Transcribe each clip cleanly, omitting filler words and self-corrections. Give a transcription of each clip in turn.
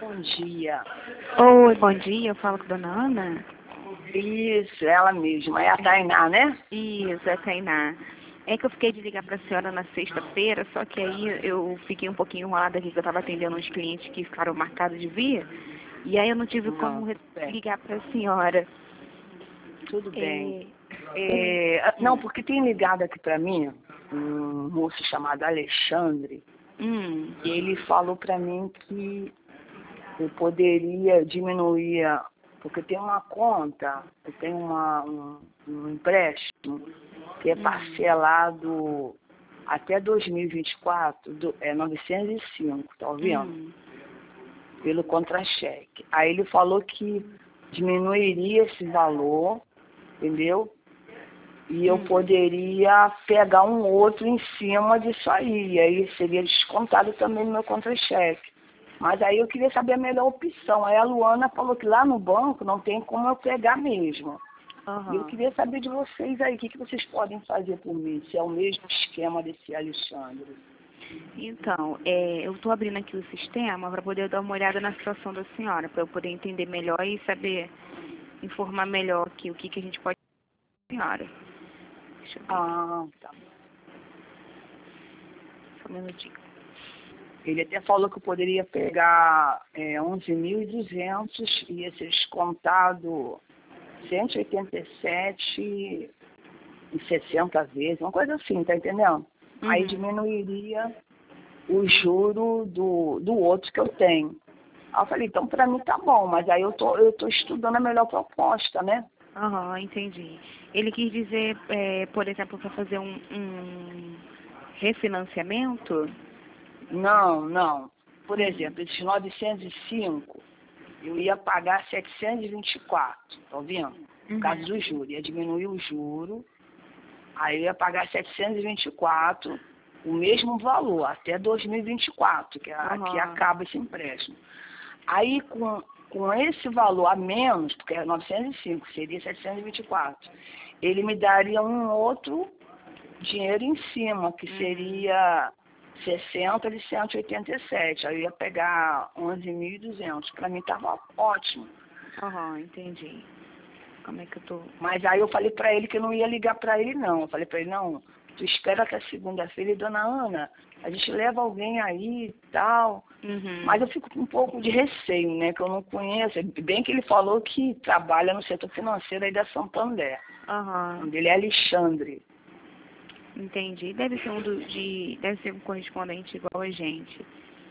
Bom dia. Oi, bom dia, eu falo com a dona Ana? Isso, ela mesma. É a Tainá, né? Isso, é a Tainá. É que eu fiquei de ligar para a senhora na sexta-feira, só que aí eu fiquei um pouquinho enrolada aqui, que eu estava atendendo uns clientes que ficaram marcados de vir, e aí eu não tive como Bem, ligar para a senhora. tudo bem. É, Não, porque tem ligado aqui pra mim um moço chamado Alexandre, e ele falou pra mim que eu poderia diminuir, porque tem uma conta, eu tenho um empréstimo que é parcelado até 2024, é 905, tá ouvindo? Pelo contra-cheque. Aí ele falou que diminuiria esse valor, entendeu? E eu poderia pegar um outro em cima disso aí. E aí seria descontado também no meu contra-cheque. Mas aí eu queria saber a melhor opção. Aí a Luana falou que lá no banco não tem como eu pegar mesmo. E eu queria saber de vocês aí, o que vocês podem fazer por mim, se é o mesmo esquema desse Alexandre. Então, eu estou abrindo aqui o sistema para poder dar uma olhada na situação da senhora, para eu poder entender melhor e saber, informar melhor aqui o que a gente pode fazer com a senhora. Deixa eu ver. Tá. Só um minutinho. Ele até falou que eu poderia pegar 11.200 e ia ser descontado 187 e 60 vezes, uma coisa assim, tá entendendo? Aí diminuiria o juro do outro que eu tenho. Aí eu falei, então pra mim tá bom, mas aí eu tô estudando a melhor proposta, né? Entendi. Ele quis dizer, por exemplo, para fazer um refinanciamento? Não. Por exemplo, esses 905, eu ia pagar 724, tá ouvindo? Por causa do juro. Ia diminuir o juro, aí eu ia pagar 724, o mesmo valor, até 2024, que acaba esse empréstimo. Aí, com esse valor a menos, porque é 905, seria 724, ele me daria um outro dinheiro em cima, que seria 60 de 187. Aí eu ia pegar 11.200. Para mim estava ótimo. Entendi. Como é que eu tô? Mas aí eu falei para ele que eu não ia ligar para ele, não. Eu falei para ele, não, tu espera até segunda-feira e dona Ana, a gente leva alguém aí e tal. Mas eu fico com um pouco de receio, né, que eu não conheço. Bem que ele falou que trabalha no setor financeiro aí da Santander. O nome dele é Alexandre. Entendi. Deve ser deve ser um correspondente igual a gente.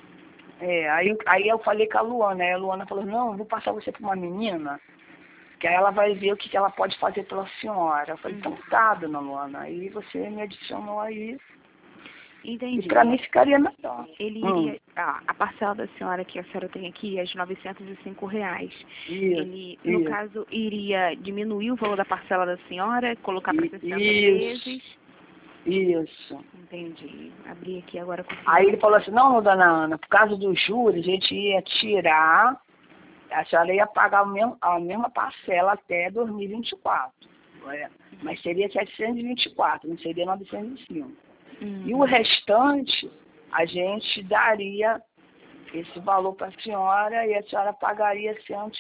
Aí eu falei com a Luana, aí a Luana falou, não, eu vou passar você para uma menina, que aí ela vai ver o que ela pode fazer pela senhora. Eu falei, então tá, dona Luana, aí você me adicionou aí. Entendi. E para mim ficaria melhor. Ele iria, a parcela da senhora que a senhora tem aqui é de R$ 905. Ele, no caso, iria diminuir o valor da parcela da senhora, colocar para 60 vezes. Isso. Entendi. Abri aqui agora com Aí ele falou assim, não, dona Ana, por causa dos juros, a gente ia tirar, a senhora ia pagar a mesma parcela até 2024. Mas seria 724, não seria 905. E o restante, a gente daria esse valor para a senhora e a senhora pagaria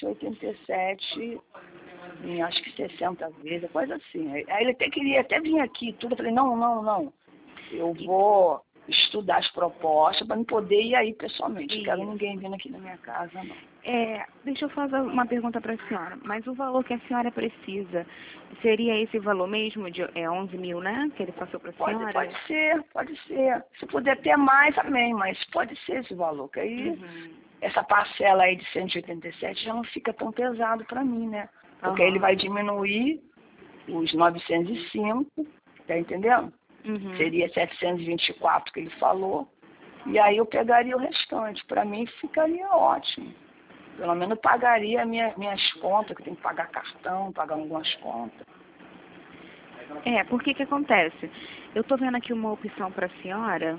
187 em acho que 60 vezes, coisa assim. Aí ele queria até vir aqui tudo. Eu falei, não. Eu vou estudar as propostas para não poder ir aí pessoalmente. Não quero ninguém vindo aqui na minha casa, não. Deixa eu fazer uma pergunta para a senhora. Mas o valor que a senhora precisa, seria esse valor mesmo de 11 mil, né? Que ele passou para a senhora? Pode ser. Se puder ter mais também, mas pode ser esse valor. Que aí essa parcela aí de 187 já não fica tão pesado para mim, né? Porque ele vai diminuir os 905, tá entendendo? Seria 724 que ele falou. E aí eu pegaria o restante. Para mim ficaria ótimo. Pelo menos eu pagaria minhas contas, que eu tenho que pagar cartão, pagar algumas contas. Porque que acontece? Eu estou vendo aqui uma opção para a senhora,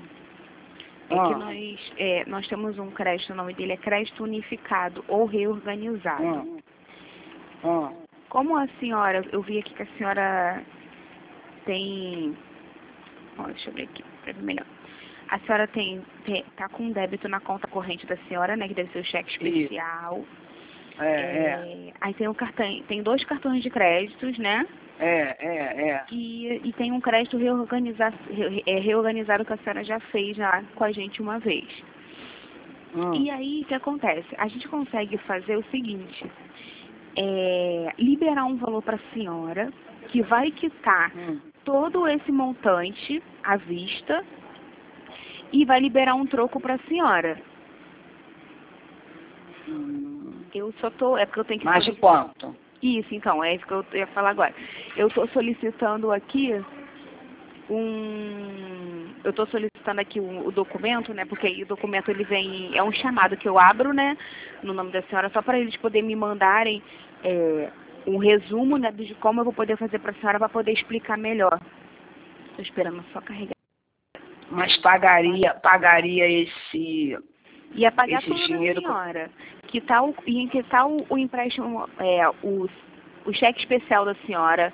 que nós temos um crédito, o nome dele é crédito unificado ou reorganizado. Como a senhora, eu vi aqui que a senhora tem, deixa eu ver aqui, para ver melhor. A senhora tá com um débito na conta corrente da senhora, né? Que deve ser o cheque especial. Aí tem tem 2 cartões de créditos, né? E tem um crédito reorganizado que a senhora já fez já com a gente uma vez. E aí, o que acontece? A gente consegue fazer o seguinte, liberar um valor para a senhora, que vai quitar todo esse montante à vista, e vai liberar um troco para a senhora. Eu só tô... É porque eu tenho que... Mais de quanto? Isso, então, é isso que eu ia falar agora. Eu tô solicitando aqui eu tô solicitando aqui o documento, né? Porque aí o documento ele vem... É um chamado que eu abro, né? No nome da senhora, só para eles poderem me mandarem um resumo, né? De como eu vou poder fazer para a senhora para poder explicar melhor. Tô esperando só carregar. Mas pagaria esse... Ia pagar esse tudo dinheiro da senhora. Que tal o empréstimo, o cheque especial da senhora,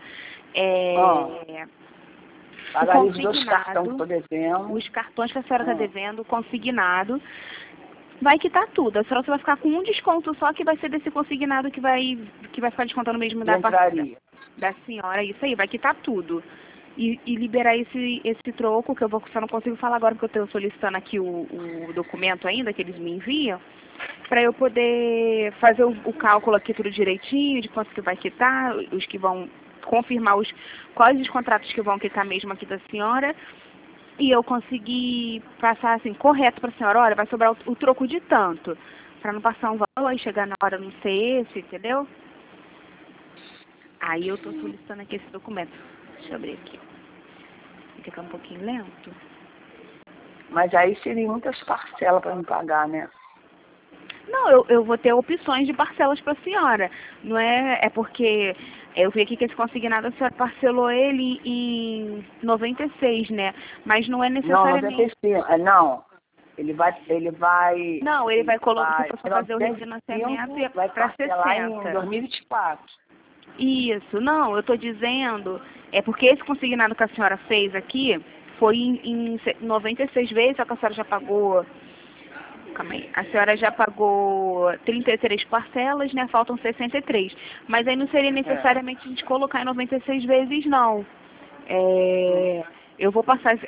pagaria os 2 cartões que estou devendo. Os cartões que a senhora está devendo, consignado. Vai quitar tudo. A senhora só vai ficar com um desconto só, que vai ser desse consignado que vai ficar descontando mesmo da senhora. Isso aí, vai quitar tudo. E liberar esse troco, que eu só não consigo falar agora, porque eu estou solicitando aqui o documento ainda, que eles me enviam, para eu poder fazer o cálculo aqui tudo direitinho, de quanto que vai quitar, os que vão confirmar quais os contratos que vão quitar mesmo aqui da senhora, e eu conseguir passar assim, correto para a senhora, olha, vai sobrar o troco de tanto, para não passar um valor e chegar na hora não ser esse, entendeu? Aí eu estou solicitando aqui esse documento. Deixa eu abrir aqui. Fica um pouquinho lento. Mas aí seriam muitas parcelas para me pagar, né? Não, eu vou ter opções de parcelas para a senhora. Não é porque eu vi aqui que esse consignado a senhora parcelou ele em 96, né? Mas não é necessariamente... Não, 96. Não. Ele vai... Não, ele vai colocar para fazer o refinanciamento e vai para parcelar 60. em 2024. Isso, não, eu estou dizendo, porque esse consignado que a senhora fez aqui foi em 96 vezes, só que a senhora já pagou, calma aí, a senhora já pagou 33 parcelas, né, faltam 63, mas aí não seria necessariamente a gente colocar em 96 vezes, não. Eu vou passar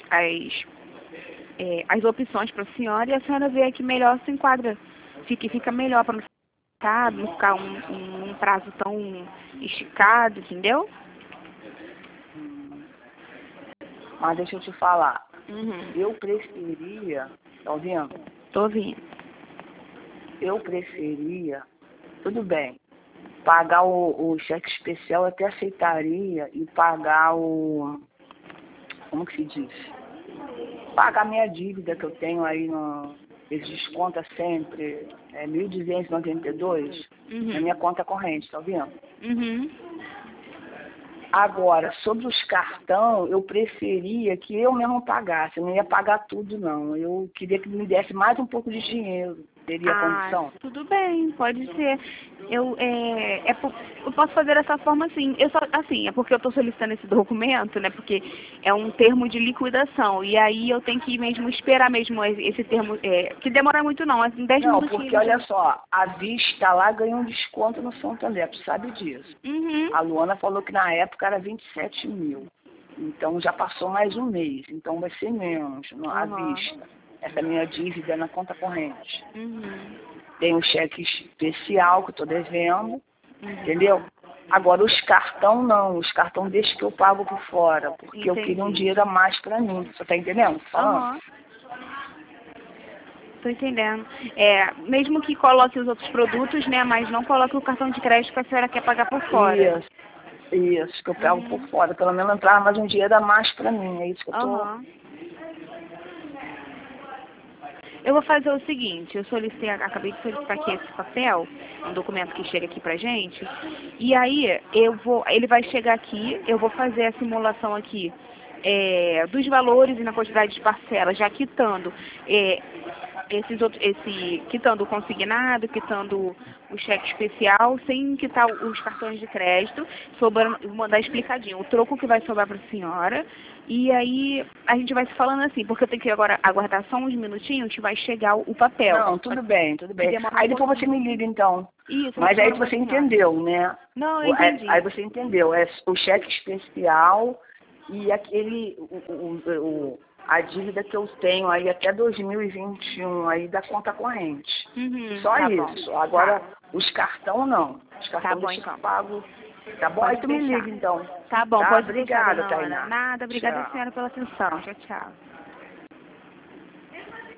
as opções para a senhora e a senhora vê que melhor se enquadra, fica melhor para não ficar um prazo tão esticado, entendeu? Mas deixa eu te falar. Eu preferia... Tá ouvindo? Tô ouvindo. Eu preferia... Tudo bem. Pagar o cheque especial eu até aceitaria e pagar como que se diz? Pagar minha dívida que eu tenho aí eles descontam sempre 1.292 na minha conta corrente, tá ouvindo? Agora, sobre os cartões, eu preferia que eu mesmo pagasse. Eu não ia pagar tudo, não. Eu queria que me desse mais um pouco de dinheiro. Teria condição? Tudo bem, pode ser. Eu posso fazer dessa forma, sim. É porque eu estou solicitando esse documento, né? Porque é um termo de liquidação. E aí eu tenho que mesmo esperar mesmo esse termo, que demora muito não, assim, 10 minutos. Não, porque olha só, a Vista lá ganhou um desconto no Santander, tu sabe disso. A Luana falou que na época era 27 mil. Então já passou mais um mês, então vai ser menos à vista. Essa minha dívida é na conta corrente. Tem um cheque especial que eu estou devendo, entendeu? Agora os cartão não, os cartão deixa que eu pago por fora, porque eu queria um dinheiro a mais para mim. Você tá entendendo? Tô entendendo. Mesmo que coloque os outros produtos, né? Mas não coloque o cartão de crédito que a senhora quer pagar por fora. Isso, que eu pago por fora. Pelo menos entrar mais um dinheiro a mais para mim. É isso que eu tô... Eu vou fazer o seguinte, acabei de solicitar aqui esse papel, um documento que chega aqui pra gente, e aí ele vai chegar aqui, eu vou fazer a simulação aqui dos valores e na quantidade de parcelas, já quitando quitando o consignado, quitando o cheque especial, sem quitar os cartões de crédito, vou mandar explicadinho o troco que vai sobrar para a senhora, e aí a gente vai se falando assim, porque eu tenho que agora aguardar só uns minutinhos que vai chegar o papel. Não, tudo bem, tudo bem. Aí depois você me liga então. Isso, mas aí você entendeu, né? Não, eu entendi. Aí você entendeu, é o cheque especial e a dívida que eu tenho aí até 2021 aí da conta corrente. Só tá isso. Bom. Agora, os cartões não. Os cartões tá bom, então. pago. Tá bom? Pode Aí tu me liga então. Tá bom, pode Obrigada, deixar, Tainá. Nada, obrigada, Tchau. senhora, pela atenção. Tchau, tchau.